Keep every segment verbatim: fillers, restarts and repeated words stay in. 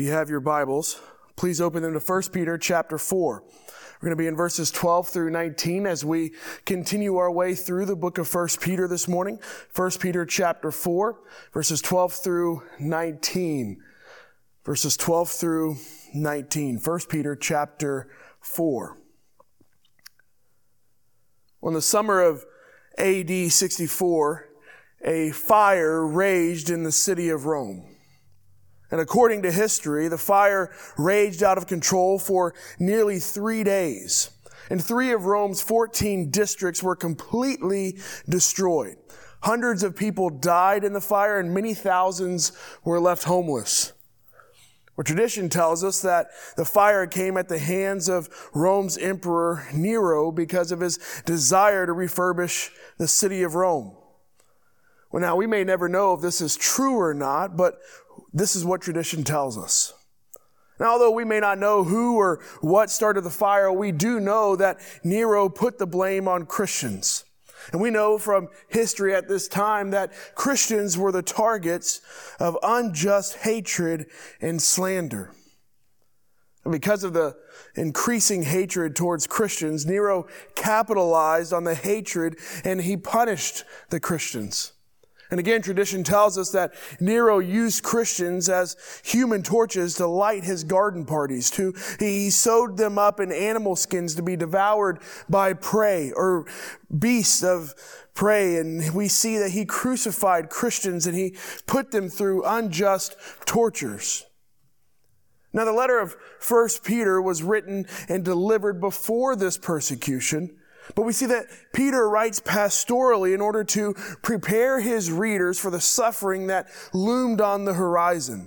you have your Bibles, please open them to First Peter chapter four. We're going to be in verses twelve through nineteen as we continue our way through the book of First Peter this morning. First Peter chapter four, verses twelve through nineteen. Verses twelve through nineteen. First Peter chapter four. Well, in the summer of A D sixty-four, a fire raged in the city of Rome. And according to history, the fire raged out of control for nearly three days. And three of Rome's fourteen districts were completely destroyed. Hundreds of people died in the fire and many thousands were left homeless. Well, tradition tells us that the fire came at the hands of Rome's emperor Nero because of his desire to refurbish the city of Rome. Well, now we may never know if this is true or not, but this is what tradition tells us. Now, although we may not know who or what started the fire, we do know that Nero put the blame on Christians. And we know from history at this time that Christians were the targets of unjust hatred and slander. And because of the increasing hatred towards Christians, Nero capitalized on the hatred and he punished the Christians. And again, tradition tells us that Nero used Christians as human torches to light his garden parties. To, he sewed them up in animal skins to be devoured by prey or beasts of prey. And we see that he crucified Christians and he put them through unjust tortures. Now, the letter of First Peter was written and delivered before this persecution. But we see that Peter writes pastorally in order to prepare his readers for the suffering that loomed on the horizon.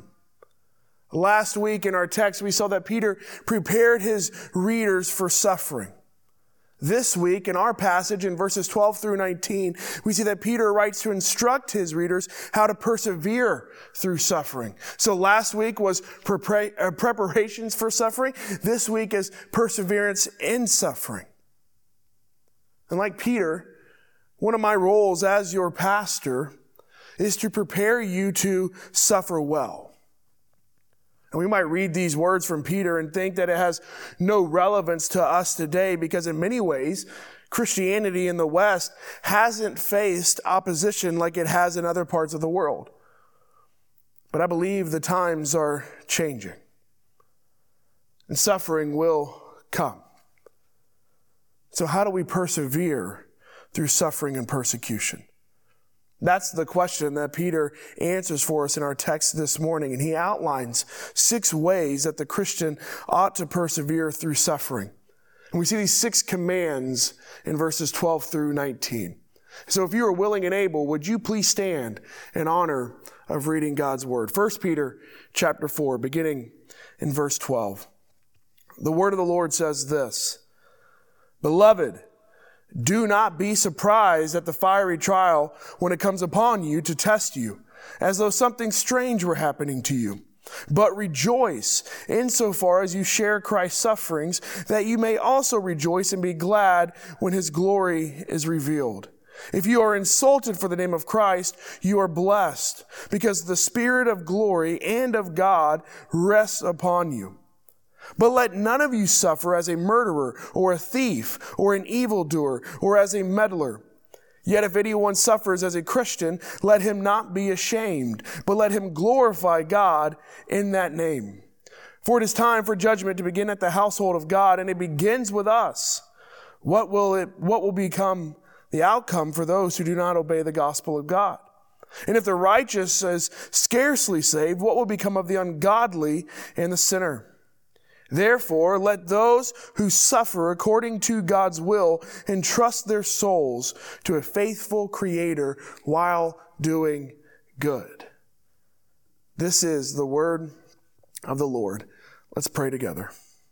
Last week in our text, we saw that Peter prepared his readers for suffering. This week in our passage in verses twelve through nineteen, we see that Peter writes to instruct his readers how to persevere through suffering. So last week was prepar- preparations for suffering. This week is perseverance in suffering. And like Peter, one of my roles as your pastor is to prepare you to suffer well. And we might read these words from Peter and think that it has no relevance to us today because in many ways, Christianity in the West hasn't faced opposition like it has in other parts of the world. But I believe the times are changing. And suffering will come. So how do we persevere through suffering and persecution? That's the question that Peter answers for us in our text this morning. And he outlines six ways that the Christian ought to persevere through suffering. And we see these six commands in verses twelve through nineteen. So if you are willing and able, would you please stand in honor of reading God's word? First Peter chapter four, beginning in verse twelve. The word of the Lord says this: Beloved, do not be surprised at the fiery trial when it comes upon you to test you, as though something strange were happening to you. But rejoice insofar as you share Christ's sufferings, that you may also rejoice and be glad when his glory is revealed. If you are insulted for the name of Christ, you are blessed, because the Spirit of glory and of God rests upon you. But let none of you suffer as a murderer or a thief or an evildoer or as a meddler. Yet if anyone suffers as a Christian, let him not be ashamed, but let him glorify God in that name. For it is time for judgment to begin at the household of God, and it begins with us. What will it, what will become the outcome for those who do not obey the gospel of God? And if the righteous is scarcely saved, what will become of the ungodly and the sinner? Therefore, let those who suffer according to God's will entrust their souls to a faithful Creator while doing good. This is the word of the Lord. Let's pray together.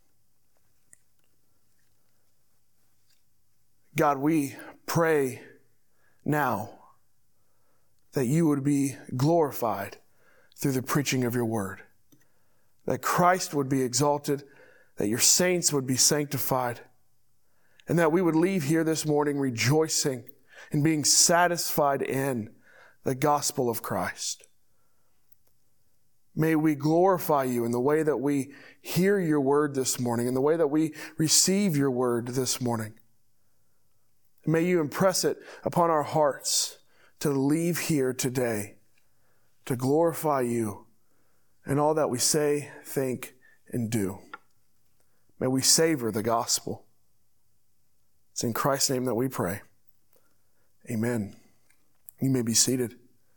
God, we pray now that you would be glorified through the preaching of your word, that Christ would be exalted, that your saints would be sanctified, and that we would leave here this morning rejoicing and being satisfied in the gospel of Christ. May we glorify you in the way that we hear your word this morning, in the way that we receive your word this morning. May you impress it upon our hearts to leave here today, to glorify you in all that we say, think, and do. May we savor the gospel. It's in Christ's name that we pray. Amen. You may be seated.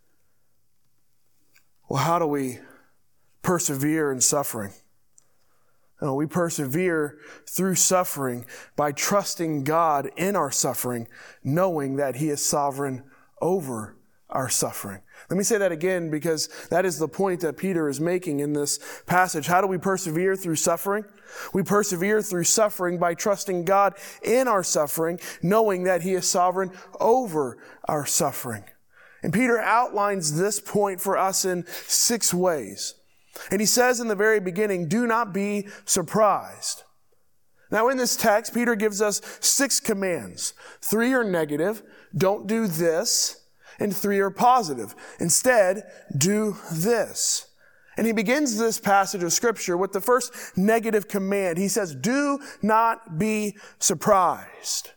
Well, how do we persevere in suffering? No, we persevere through suffering by trusting God in our suffering, knowing that He is sovereign over our suffering. Let me say that again, because that is the point that Peter is making in this passage. How do we persevere through suffering? We persevere through suffering by trusting God in our suffering, knowing that He is sovereign over our suffering. And Peter outlines this point for us in six ways. And he says in the very beginning, do not be surprised. Now in this text, Peter gives us six commands. Three are negative, don't do this, and three are positive. Instead, do this. And he begins this passage of Scripture with the first negative command. He says, do not be surprised.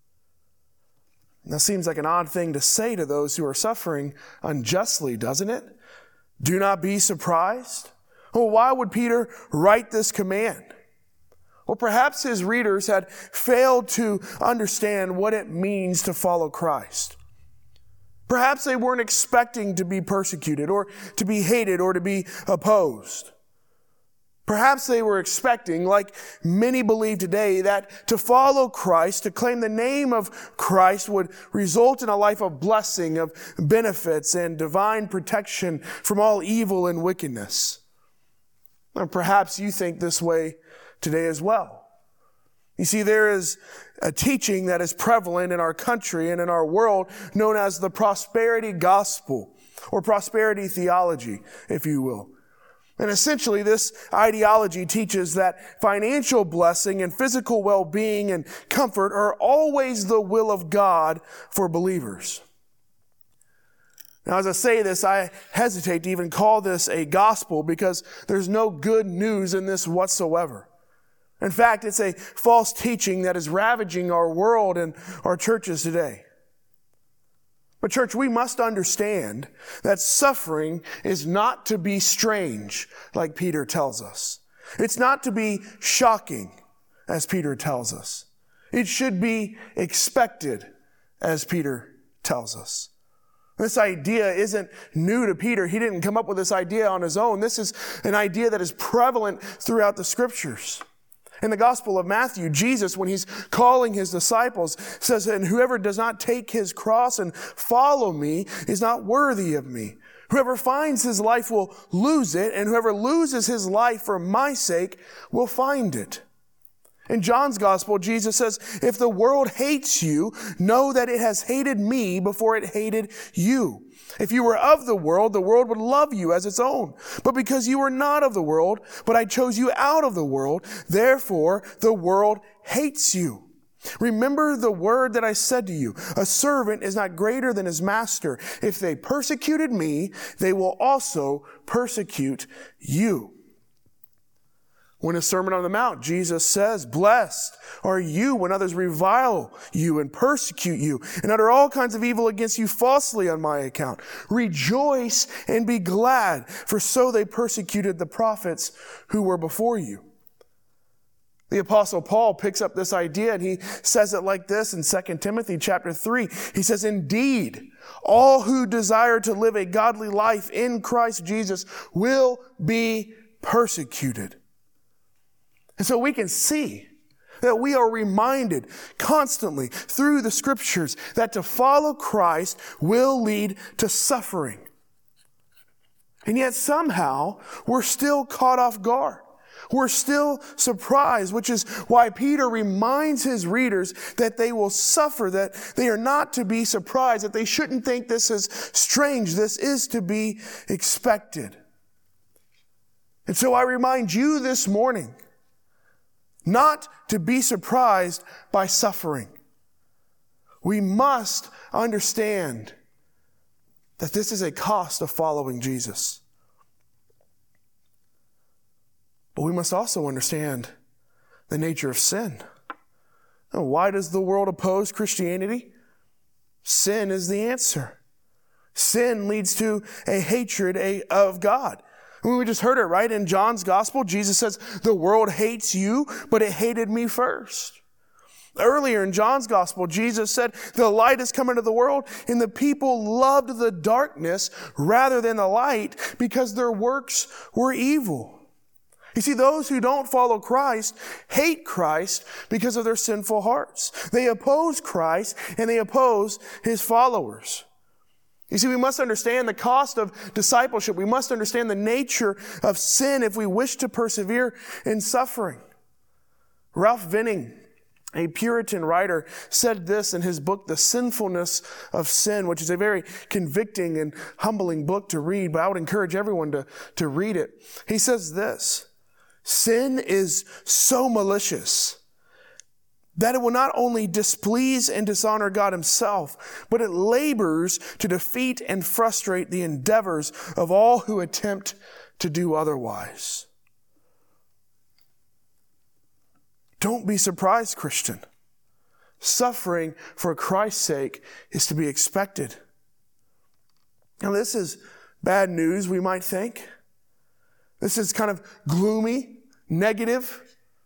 And that seems like an odd thing to say to those who are suffering unjustly, doesn't it? Do not be surprised. Well, why would Peter write this command? Well, perhaps his readers had failed to understand what it means to follow Christ. Perhaps they weren't expecting to be persecuted or to be hated or to be opposed. Perhaps they were expecting, like many believe today, that to follow Christ, to claim the name of Christ would result in a life of blessing, of benefits, and divine protection from all evil and wickedness. Or perhaps you think this way today as well. You see, there is a teaching that is prevalent in our country and in our world known as the prosperity gospel, or prosperity theology, if you will. And essentially, this ideology teaches that financial blessing and physical well-being and comfort are always the will of God for believers. Now, as I say this, I hesitate to even call this a gospel because there's no good news in this whatsoever. In fact, it's a false teaching that is ravaging our world and our churches today. But church, we must understand that suffering is not to be strange, like Peter tells us. It's not to be shocking, as Peter tells us. It should be expected, as Peter tells us. This idea isn't new to Peter. He didn't come up with this idea on his own. This is an idea that is prevalent throughout the Scriptures. In the Gospel of Matthew, Jesus, when he's calling his disciples, says, and whoever does not take his cross and follow me is not worthy of me. Whoever finds his life will lose it, and whoever loses his life for my sake will find it. In John's Gospel, Jesus says, if the world hates you, know that it has hated me before it hated you. If you were of the world, the world would love you as its own. But because you are not of the world, but I chose you out of the world, therefore the world hates you. Remember the word that I said to you, a servant is not greater than his master. If they persecuted me, they will also persecute you. When in the Sermon on the Mount, Jesus says, blessed are you when others revile you and persecute you and utter all kinds of evil against you falsely on my account. Rejoice and be glad, for so they persecuted the prophets who were before you. The Apostle Paul picks up this idea and he says it like this in Second Timothy chapter three. He says, indeed, all who desire to live a godly life in Christ Jesus will be persecuted. And so we can see that we are reminded constantly through the Scriptures that to follow Christ will lead to suffering. And yet somehow we're still caught off guard. We're still surprised, which is why Peter reminds his readers that they will suffer, that they are not to be surprised, that they shouldn't think this is strange. This is to be expected. And so I remind you this morning not to be surprised by suffering. We must understand that this is a cost of following Jesus. But we must also understand the nature of sin. And why does the world oppose Christianity? Sin is the answer. Sin leads to a hatred of God. I mean, we just heard it, right? In John's gospel, Jesus says, the world hates you, but it hated me first. Earlier in John's gospel, Jesus said, the light has come into the world, and the people loved the darkness rather than the light because their works were evil. You see, those who don't follow Christ hate Christ because of their sinful hearts. They oppose Christ, and they oppose his followers. You see, we must understand the cost of discipleship. We must understand the nature of sin if we wish to persevere in suffering. Ralph Venning, a Puritan writer, said this in his book, The Sinfulness of Sin, which is a very convicting and humbling book to read, but I would encourage everyone to, to read it. He says this, sin is so malicious that it will not only displease and dishonor God himself, but it labors to defeat and frustrate the endeavors of all who attempt to do otherwise. Don't be surprised, Christian. Suffering for Christ's sake is to be expected. Now, this is bad news, we might think. This is kind of gloomy, negative.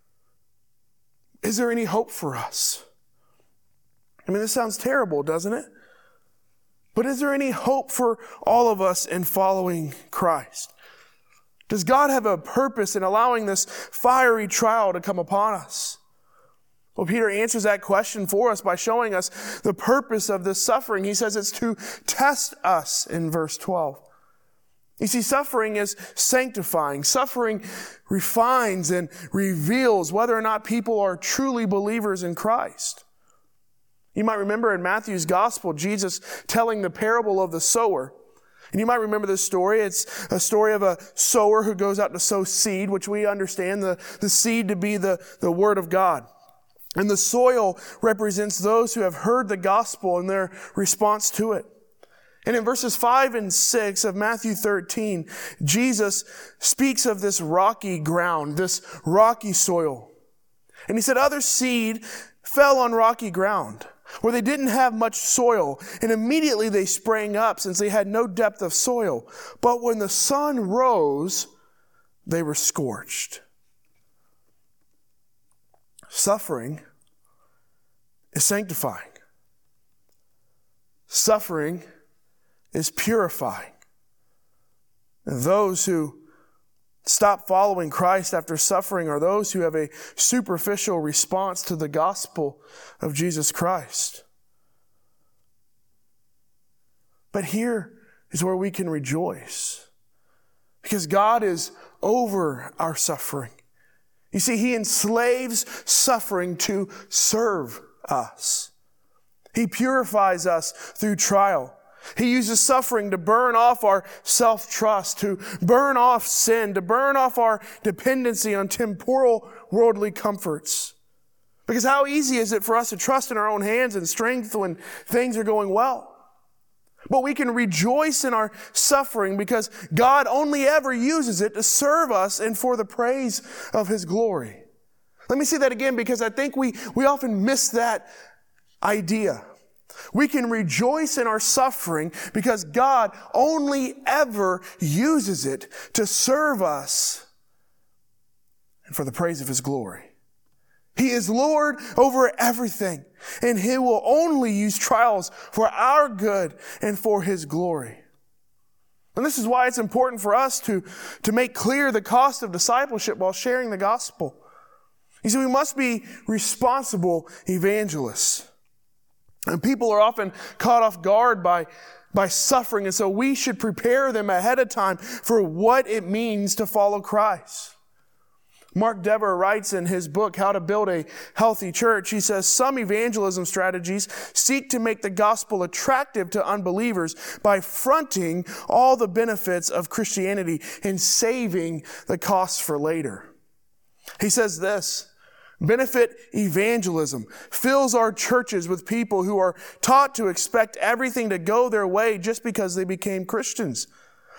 Is there any hope for us? I mean, this sounds terrible, doesn't it? But is there any hope for all of us in following Christ? Does God have a purpose in allowing this fiery trial to come upon us? Well, Peter answers that question for us by showing us the purpose of this suffering. He says it's to test us in verse twelve. You see, suffering is sanctifying. Suffering refines and reveals whether or not people are truly believers in Christ. You might remember in Matthew's gospel, Jesus telling the parable of the sower. And you might remember this story. It's a story of a sower who goes out to sow seed, which we understand the, the seed to be the, the word of God. And the soil represents those who have heard the gospel and their response to it. And in verses five and six of Matthew thirteen, Jesus speaks of this rocky ground, this rocky soil. And he said other seed fell on rocky ground where they didn't have much soil, and immediately they sprang up since they had no depth of soil. But when the sun rose, they were scorched. Suffering is sanctifying. Suffering is purifying. And those who stop following Christ after suffering are those who have a superficial response to the gospel of Jesus Christ. But here is where we can rejoice, because God is over our suffering. You see, he enslaves suffering to serve us. He purifies us through trial. He uses suffering to burn off our self-trust, to burn off sin, to burn off our dependency on temporal worldly comforts. Because how easy is it for us to trust in our own hands and strength when things are going well? But we can rejoice in our suffering because God only ever uses it to serve us and for the praise of his glory. Let me say that again, because I think we, we often miss that idea. We can rejoice in our suffering because God only ever uses it to serve us and for the praise of his glory. He is Lord over everything, and he will only use trials for our good and for his glory. And this is why it's important for us to, to make clear the cost of discipleship while sharing the gospel. You see, we must be responsible evangelists. And people are often caught off guard by, by suffering, and so we should prepare them ahead of time for what it means to follow Christ. Mark Dever writes in his book, How to Build a Healthy Church, he says, some evangelism strategies seek to make the gospel attractive to unbelievers by fronting all the benefits of Christianity and saving the costs for later. He says this, benefit evangelism fills our churches with people who are taught to expect everything to go their way just because they became Christians.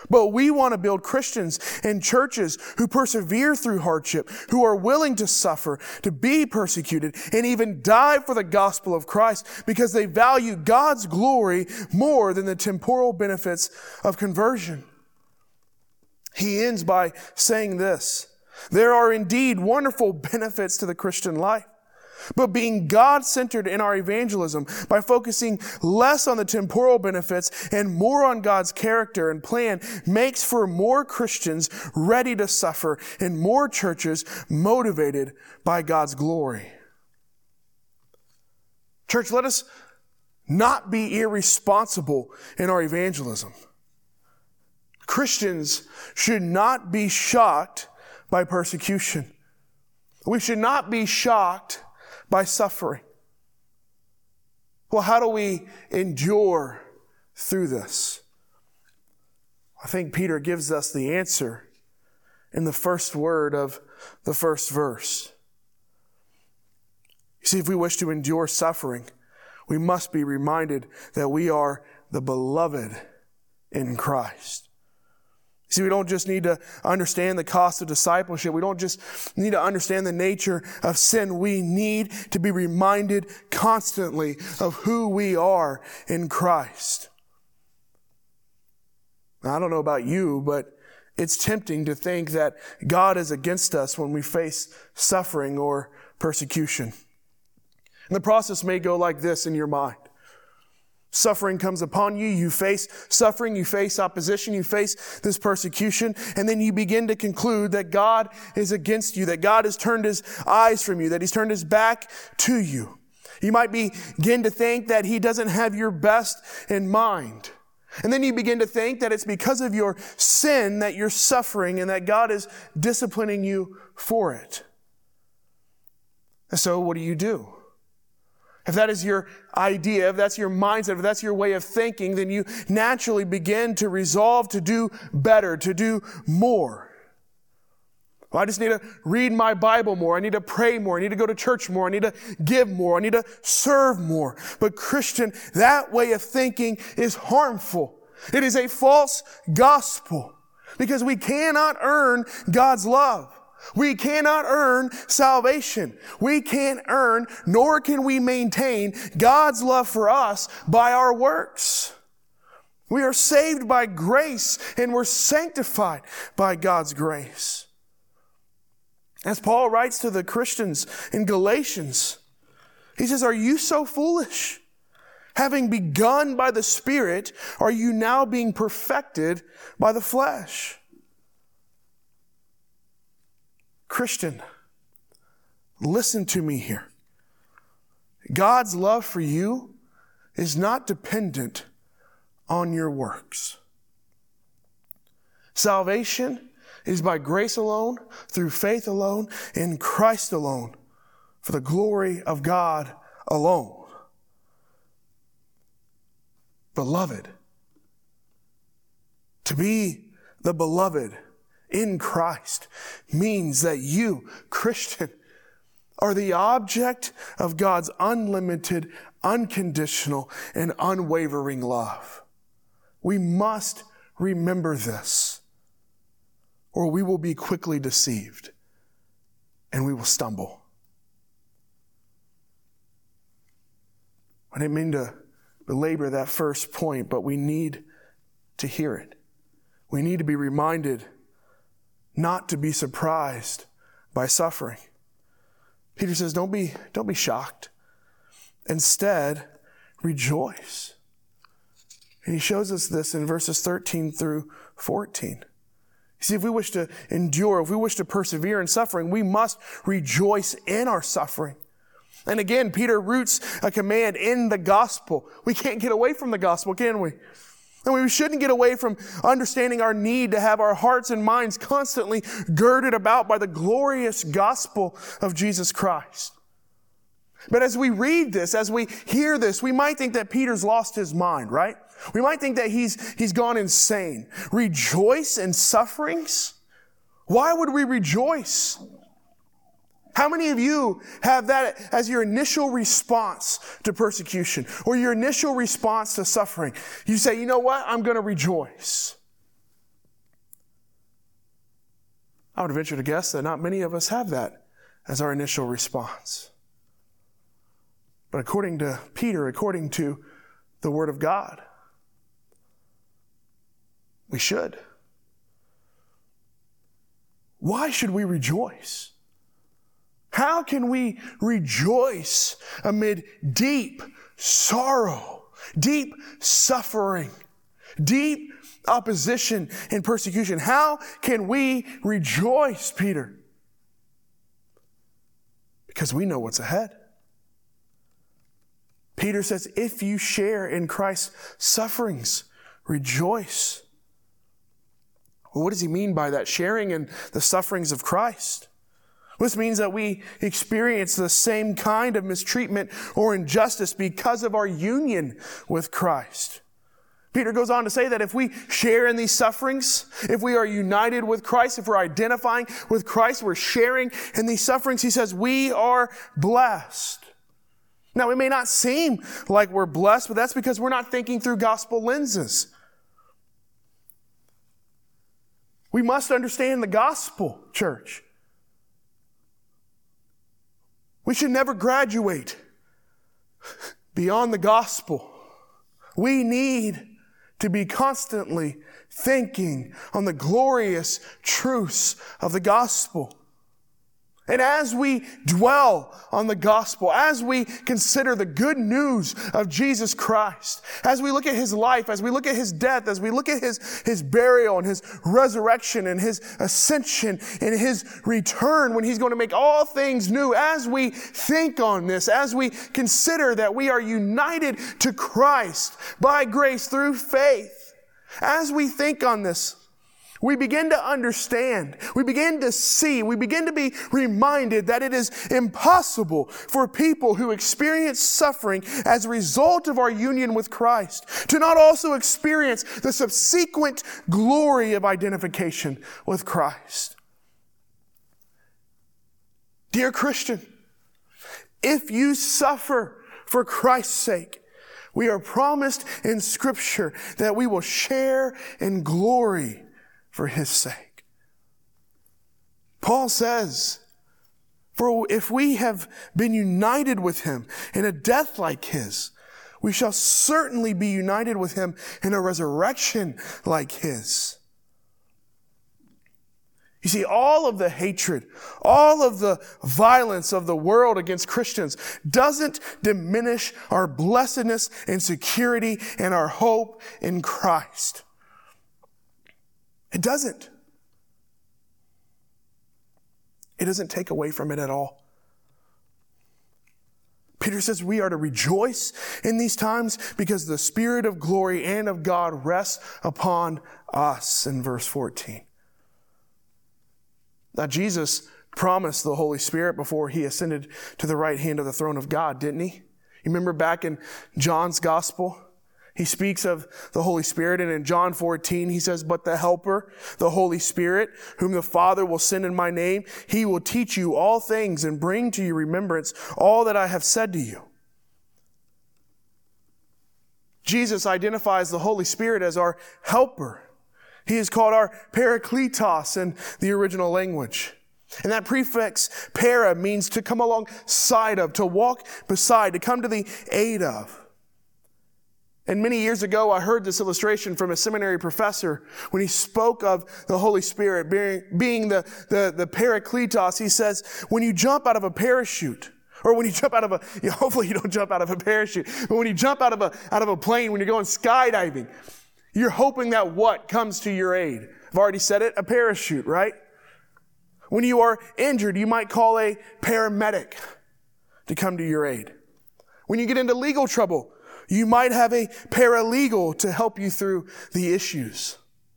But we want to build Christians and churches who persevere through hardship, who are willing to suffer, to be persecuted, and even die for the gospel of Christ because they value God's glory more than the temporal benefits of conversion. He ends by saying this: there are indeed wonderful benefits to the Christian life. But being God-centered in our evangelism, by focusing less on the temporal benefits and more on God's character and plan, makes for more Christians ready to suffer and more churches motivated by God's glory. Church, let us not be irresponsible in our evangelism. Christians should not be shocked by persecution. We should not be shocked by suffering. Well, how do we endure through this? I think Peter gives us the answer in the first word of the first verse. You see, if we wish to endure suffering, we must be reminded that we are the beloved in Christ. See, we don't just need to understand the cost of discipleship. We don't just need to understand the nature of sin. We need to be reminded constantly of who we are in Christ. Now, I don't know about you, but it's tempting to think that God is against us when we face suffering or persecution. And the process may go like this in your mind. Suffering comes upon you, you face suffering, you face opposition, you face this persecution, and then you begin to conclude that God is against you, that God has turned his eyes from you, that he's turned his back to you. You might begin to think that he doesn't have your best in mind. And then you begin to think that it's because of your sin that you're suffering and that God is disciplining you for it. And so what do you do? If that is your idea, if that's your mindset, if that's your way of thinking, then you naturally begin to resolve to do better, to do more. Well, I just need to read my Bible more. I need to pray more. I need to go to church more. I need to give more. I need to serve more. But Christian, that way of thinking is harmful. It is a false gospel because we cannot earn God's love. We cannot earn salvation. We can't earn, nor can we maintain God's love for us by our works. We are saved by grace and we're sanctified by God's grace. As Paul writes to the Christians in Galatians, he says, "Are you so foolish? Having begun by the Spirit, are you now being perfected by the flesh?" Christian, listen to me here. God's love for you is not dependent on your works. Salvation is by grace alone, through faith alone, in Christ alone, for the glory of God alone. Beloved, to be the beloved in Christ means that you, Christian, are the object of God's unlimited, unconditional, and unwavering love. We must remember this, or we will be quickly deceived and we will stumble. I didn't mean to belabor that first point, but we need to hear it. We need to be reminded not to be surprised by suffering. Peter says, don't be, don't be shocked. Instead, rejoice. And he shows us this in verses thirteen through fourteen. You see, if we wish to endure, if we wish to persevere in suffering, we must rejoice in our suffering. And again, Peter roots a command in the gospel. We can't get away from the gospel, can we? And we shouldn't get away from understanding our need to have our hearts and minds constantly girded about by the glorious gospel of Jesus Christ. But as we read this, as we hear this, we might think that Peter's lost his mind, right? We might think that he's, he's gone insane. Rejoice in sufferings? Why would we rejoice? How many of you have that as your initial response to persecution or your initial response to suffering? You say, you know what? I'm going to rejoice. I would venture to guess that not many of us have that as our initial response. But according to Peter, according to the Word of God, we should. Why should we rejoice? How can we rejoice amid deep sorrow, deep suffering, deep opposition and persecution? How can we rejoice, Peter? Because we know what's ahead. Peter says, if you share in Christ's sufferings, rejoice. Well, what does he mean by that? Sharing in the sufferings of Christ. This means that we experience the same kind of mistreatment or injustice because of our union with Christ. Peter goes on to say that if we share in these sufferings, if we are united with Christ, if we're identifying with Christ, we're sharing in these sufferings, he says we are blessed. Now, it may not seem like we're blessed, but that's because we're not thinking through gospel lenses. We must understand the gospel, church. We should never graduate beyond the gospel. We need to be constantly thinking on the glorious truths of the gospel. And as we dwell on the gospel, as we consider the good news of Jesus Christ, as we look at his life, as we look at his death, as we look at his, his burial and his resurrection and his ascension and his return when he's going to make all things new, as we think on this, as we consider that we are united to Christ by grace through faith, as we think on this, we begin to understand, we begin to see, we begin to be reminded that it is impossible for people who experience suffering as a result of our union with Christ to not also experience the subsequent glory of identification with Christ. Dear Christian, if you suffer for Christ's sake, we are promised in Scripture that we will share in glory for his sake. Paul says, for if we have been united with him in a death like his, we shall certainly be united with him in a resurrection like his. You see, all of the hatred, all of the violence of the world against Christians doesn't diminish our blessedness and security and our hope in Christ. It doesn't. It doesn't take away from it at all. Peter says we are to rejoice in these times because the Spirit of glory and of God rests upon us in verse fourteen. Now, Jesus promised the Holy Spirit before he ascended to the right hand of the throne of God, didn't he? You remember back in John's gospel? He speaks of the Holy Spirit, and in John fourteen, he says, but the Helper, the Holy Spirit, whom the Father will send in my name, he will teach you all things and bring to your remembrance all that I have said to you. Jesus identifies the Holy Spirit as our helper. He is called our parakletos in the original language. And that prefix para means to come alongside of, to walk beside, to come to the aid of. And many years ago, I heard this illustration from a seminary professor when he spoke of the Holy Spirit being, being the, the, the parakletos. He says, when you jump out of a parachute, or when you jump out of a, you know, hopefully you don't jump out of a parachute, but when you jump out of a, out of a plane, when you're going skydiving, you're hoping that what comes to your aid? I've already said it, a parachute, right? When you are injured, you might call a paramedic to come to your aid. When you get into legal trouble, you might have a paralegal to help you through the issues.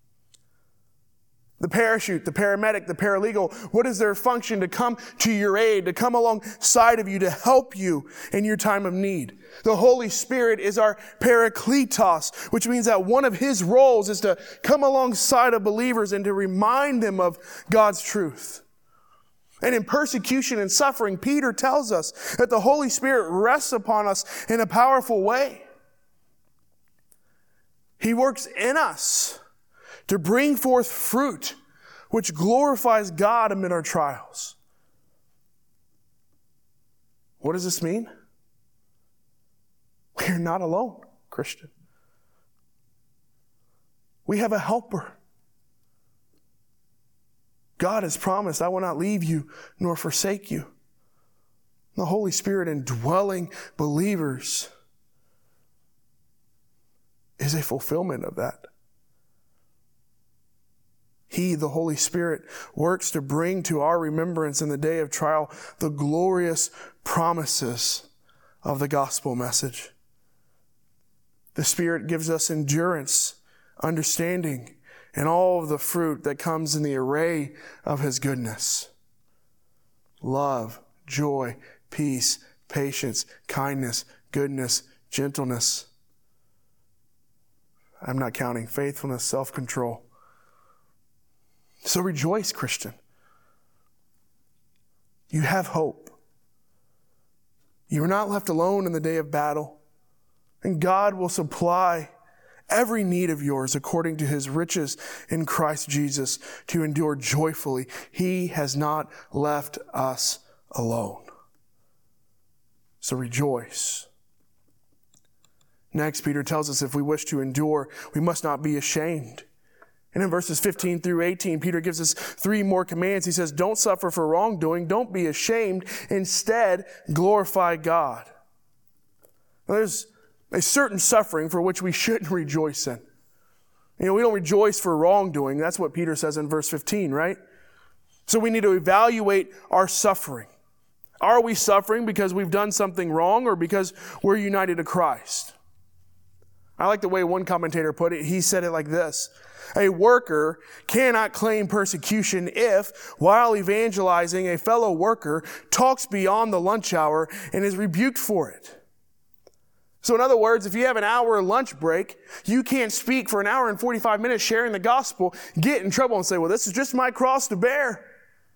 The parachute, the paramedic, the paralegal, what is their function? To come to your aid, to come alongside of you, to help you in your time of need. The Holy Spirit is our parakletos, which means that one of his roles is to come alongside of believers and to remind them of God's truth. And in persecution and suffering, Peter tells us that the Holy Spirit rests upon us in a powerful way. He works in us to bring forth fruit which glorifies God amid our trials. What does this mean? We are not alone, Christian. We have a helper. God has promised, I will not leave you nor forsake you. The Holy Spirit indwelling believers is a fulfillment of that. He, the Holy Spirit, works to bring to our remembrance in the day of trial the glorious promises of the gospel message. The Spirit gives us endurance, understanding, and all of the fruit that comes in the array of His goodness. Love, joy, peace, patience, kindness, goodness, gentleness. I'm not counting faithfulness, self-control. So rejoice, Christian. You have hope. You are not left alone in the day of battle, and God will supply every need of yours according to His riches in Christ Jesus to endure joyfully. He has not left us alone. So rejoice. Next, Peter tells us if we wish to endure, we must not be ashamed. And in verses fifteen through eighteen, Peter gives us three more commands. He says, don't suffer for wrongdoing. Don't be ashamed. Instead, glorify God. Now, there's a certain suffering for which we shouldn't rejoice in. You know, we don't rejoice for wrongdoing. That's what Peter says in verse fifteen, right? So we need to evaluate our suffering. Are we suffering because we've done something wrong or because we're united to Christ? I like the way one commentator put it. He said it like this. A worker cannot claim persecution if, while evangelizing, a fellow worker talks beyond the lunch hour and is rebuked for it. So in other words, if you have an hour lunch break, you can't speak for an hour and forty-five minutes sharing the gospel, get in trouble and say, well, this is just my cross to bear.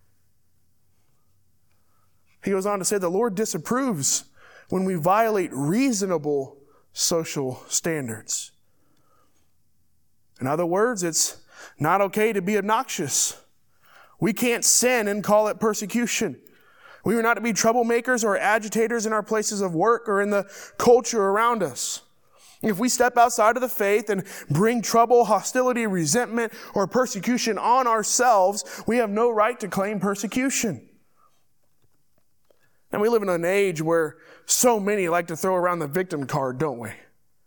He goes on to say the Lord disapproves when we violate reasonable social standards. In other words, it's not okay to be obnoxious. We can't sin and call it persecution. We are not to be troublemakers or agitators in our places of work or in the culture around us. If we step outside of the faith and bring trouble, hostility, resentment, or persecution on ourselves, we have no right to claim persecution. And we live in an age where so many like to throw around the victim card, don't we?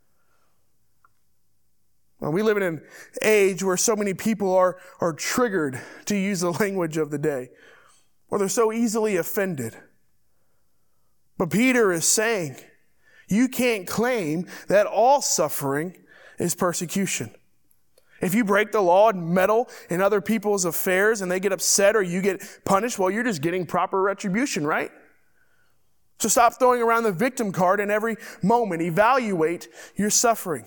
Well, we live in an age where so many people are, are triggered, to use the language of the day, or they're so easily offended. But Peter is saying, you can't claim that all suffering is persecution. If you break the law and meddle in other people's affairs and they get upset or you get punished, well, you're just getting proper retribution, right? So stop throwing around the victim card in every moment. Evaluate your suffering.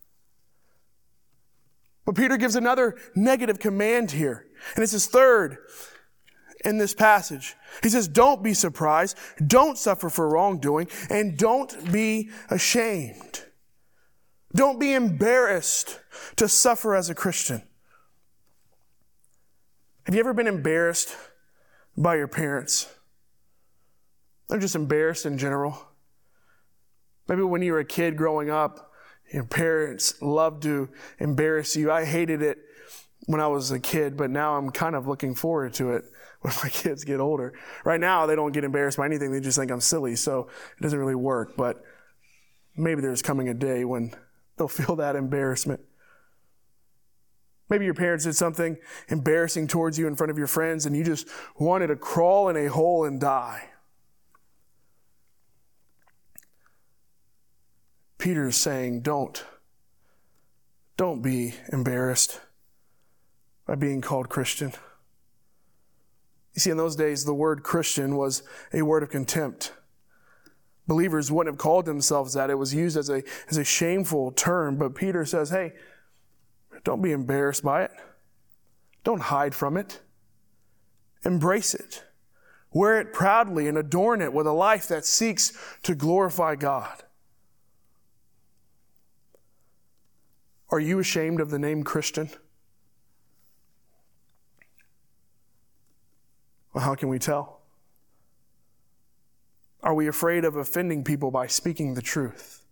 But Peter gives another negative command here. And it's his third in this passage. He says, don't be surprised, don't suffer for wrongdoing, and don't be ashamed. Don't be embarrassed to suffer as a Christian. Have you ever been embarrassed by your parents? Or just embarrassed in general? Maybe when you were a kid growing up, your parents loved to embarrass you. I hated it when I was a kid, but now I'm kind of looking forward to it when my kids get older. Right now, they don't get embarrassed by anything. They just think I'm silly, so it doesn't really work. But maybe there's coming a day when they'll feel that embarrassment. Maybe your parents did something embarrassing towards you in front of your friends, and you just wanted to crawl in a hole and die. Peter is saying, don't. Don't be embarrassed by being called Christian. You see, in those days, the word Christian was a word of contempt. Believers wouldn't have called themselves that. It was used as a, as a shameful term. But Peter says, hey, don't be embarrassed by it. Don't hide from it. Embrace it. Wear it proudly and adorn it with a life that seeks to glorify God. Are you ashamed of the name Christian? Well, how can we tell? Are we afraid of offending people by speaking the truth?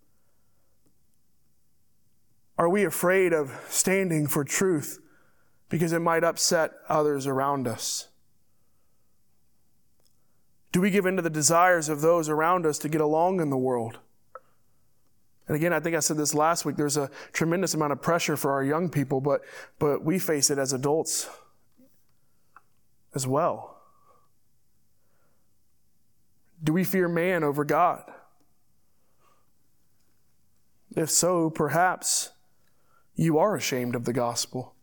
Are we afraid of standing for truth because it might upset others around us? Do we give in to the desires of those around us to get along in the world? And again, I think I said this last week, there's a tremendous amount of pressure for our young people, but, but we face it as adults as well. Do we fear man over God? If so, perhaps you are ashamed of the gospel.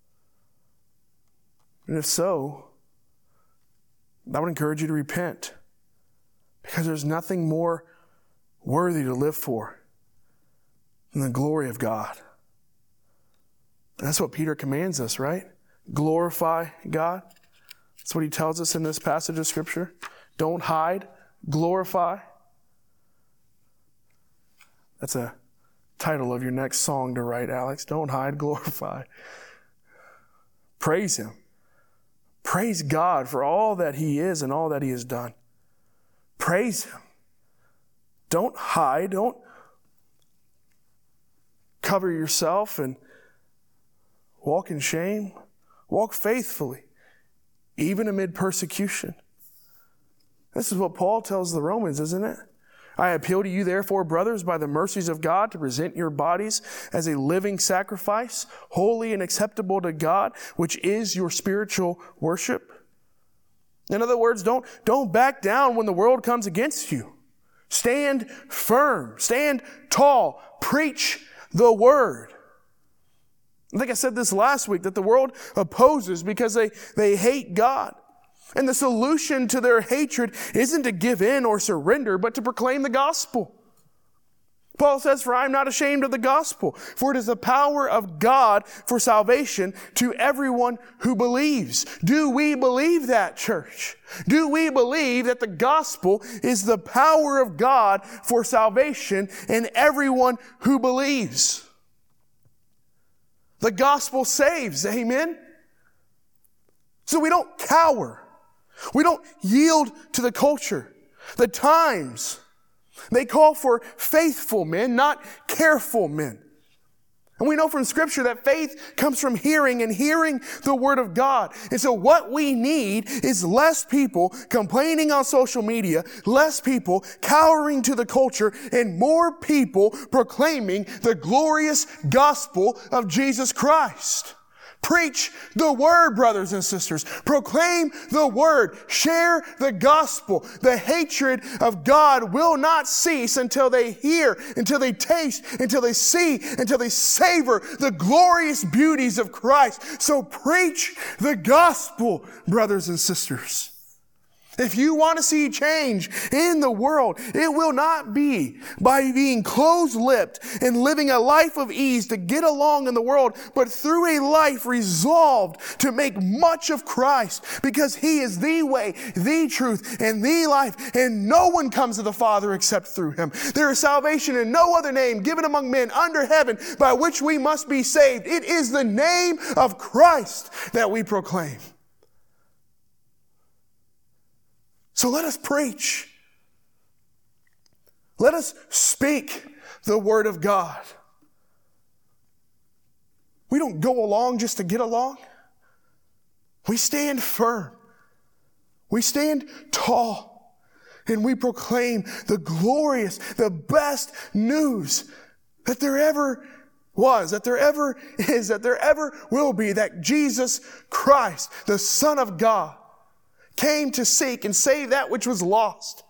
And if so, I would encourage you to repent, because there's nothing more worthy to live for than the glory of God. And that's what Peter commands us, right? Glorify God. That's what he tells us in this passage of Scripture. Don't hide, glorify. That's a title of your next song to write, Alex. Don't hide, glorify. Praise Him. Praise God for all that He is and all that He has done. Praise Him. Don't hide. Don't cover yourself and walk in shame. Walk faithfully, even amid persecution. This is what Paul tells the Romans, isn't it? I appeal to you, therefore, brothers, by the mercies of God, to present your bodies as a living sacrifice, holy and acceptable to God, which is your spiritual worship. In other words, don't, don't back down when the world comes against you. Stand firm. Stand tall. Preach the word. I think I said this last week, that the world opposes because they, they hate God. And the solution to their hatred isn't to give in or surrender, but to proclaim the gospel. Paul says, for I am not ashamed of the gospel, for it is the power of God for salvation to everyone who believes. Do we believe that, church? Do we believe that the gospel is the power of God for salvation in everyone who believes? The gospel saves, amen? So we don't cower. We don't yield to the culture. The times, they call for faithful men, not careful men. And we know from Scripture that faith comes from hearing, and hearing the Word of God. And so what we need is less people complaining on social media, less people cowering to the culture, and more people proclaiming the glorious gospel of Jesus Christ. Preach the word, brothers and sisters. Proclaim the word. Share the gospel. The hatred of God will not cease until they hear, until they taste, until they see, until they savor the glorious beauties of Christ. So preach the gospel, brothers and sisters. If you want to see change in the world, it will not be by being closed-lipped and living a life of ease to get along in the world, but through a life resolved to make much of Christ, because He is the way, the truth, and the life, and no one comes to the Father except through Him. There is salvation in no other name given among men under heaven by which we must be saved. It is the name of Christ that we proclaim. So let us preach. Let us speak the word of God. We don't go along just to get along. We stand firm. We stand tall. And we proclaim the glorious, the best news that there ever was, that there ever is, that there ever will be, that Jesus Christ, the Son of God, came to seek and save that which was lost.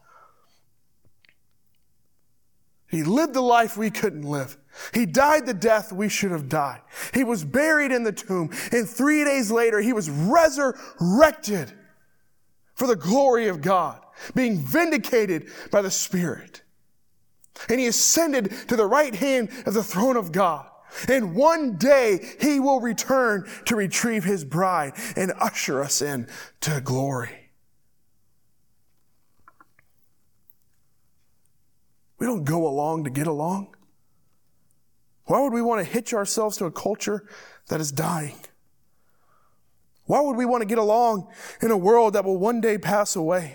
He lived the life we couldn't live. He died the death we should have died. He was buried in the tomb, and three days later he was resurrected for the glory of God, being vindicated by the Spirit. And He ascended to the right hand of the throne of God. And one day He will return to retrieve His bride and usher us in to glory. We don't go along to get along. Why would we want to hitch ourselves to a culture that is dying? Why would we want to get along in a world that will one day pass away?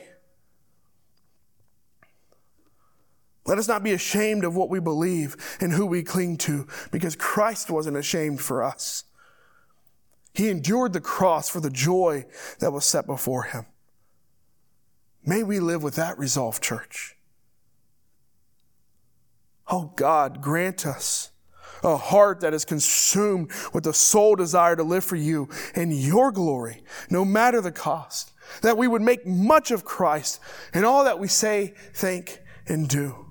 Let us not be ashamed of what we believe and who we cling to, because Christ wasn't ashamed for us. He endured the cross for the joy that was set before him. May we live with that resolve, church. Oh God, grant us a heart that is consumed with the sole desire to live for you and your glory, no matter the cost, that we would make much of Christ in all that we say, think, and do.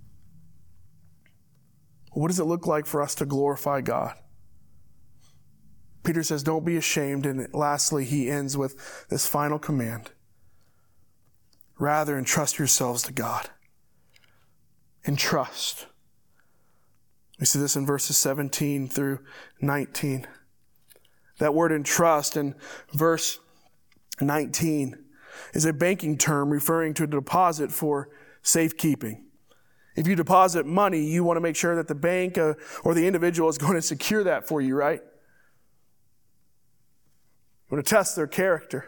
What does it look like for us to glorify God? Peter says, don't be ashamed. And lastly, he ends with this final command. Rather, entrust yourselves to God. Entrust. We see this in verses seventeen through nineteen. That word entrust in verse nineteen is a banking term referring to a deposit for safekeeping. If you deposit money, you want to make sure that the bank uh, or the individual is going to secure that for you, right? You want to test their character.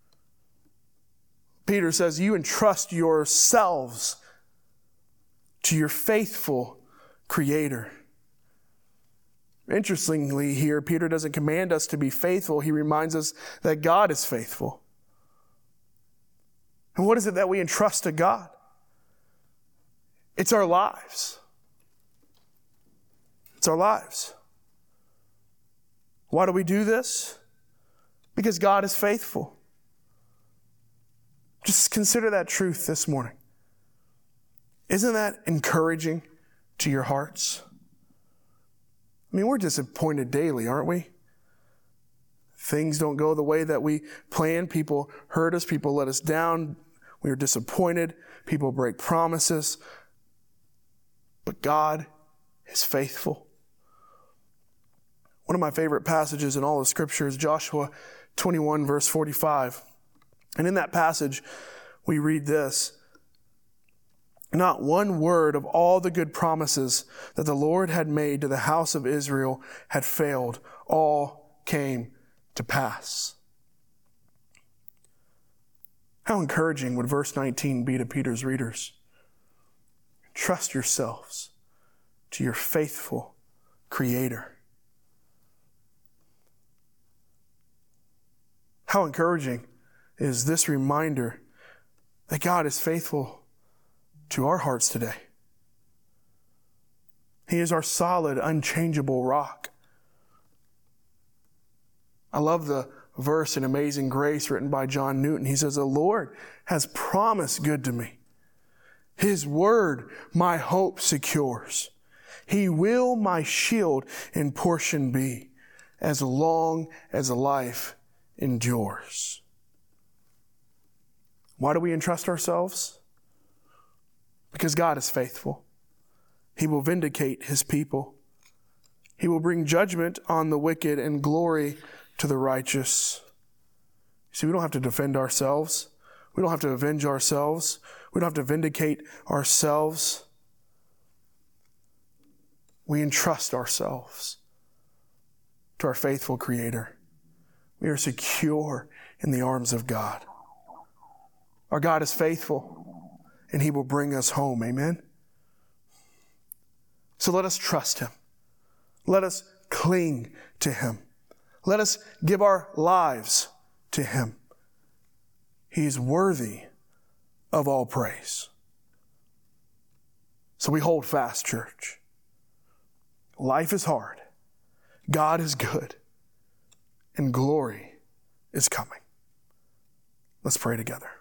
Peter says, you entrust yourselves to your faithful Creator. Interestingly here, Peter doesn't command us to be faithful. He reminds us that God is faithful. And what is it that we entrust to God? It's our lives. It's our lives. Why do we do this? Because God is faithful. Just consider that truth this morning. Isn't that encouraging to your hearts? I mean, we're disappointed daily, aren't we? Things don't go the way that we planned. People hurt us. People let us down. We are disappointed. People break promises. But God is faithful. One of my favorite passages in all of Scripture is Joshua twenty-one, verse forty-five. And in that passage, we read this. Not one word of all the good promises that the Lord had made to the house of Israel had failed. All came to pass. How encouraging would verse nineteen be to Peter's readers? Trust yourselves to your faithful Creator. How encouraging is this reminder that God is faithful to our hearts today. He is our solid, unchangeable rock. I love the verse in Amazing Grace written by John Newton. He says, the Lord has promised good to me. His word my hope secures. He will my shield and portion be, as long as life endures. Why do we entrust ourselves? Because God is faithful. He will vindicate his people. He will bring judgment on the wicked and glory to the righteous. See, we don't have to defend ourselves. We don't have to avenge ourselves. We don't have to vindicate ourselves. We entrust ourselves to our faithful Creator. We are secure in the arms of God. Our God is faithful, and He will bring us home. Amen? So let us trust Him. Let us cling to Him. Let us give our lives to Him. He is worthy of all praise. So we hold fast, church. Life is hard. God is good. And glory is coming. Let's pray together.